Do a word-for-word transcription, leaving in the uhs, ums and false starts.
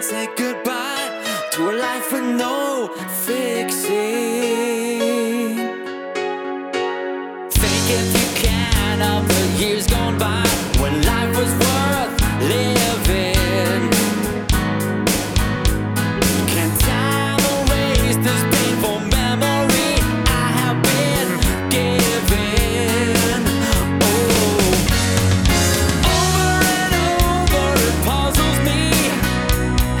Say goodbye to a life with no fixing. Think if you can of the years gone by when life was worth living.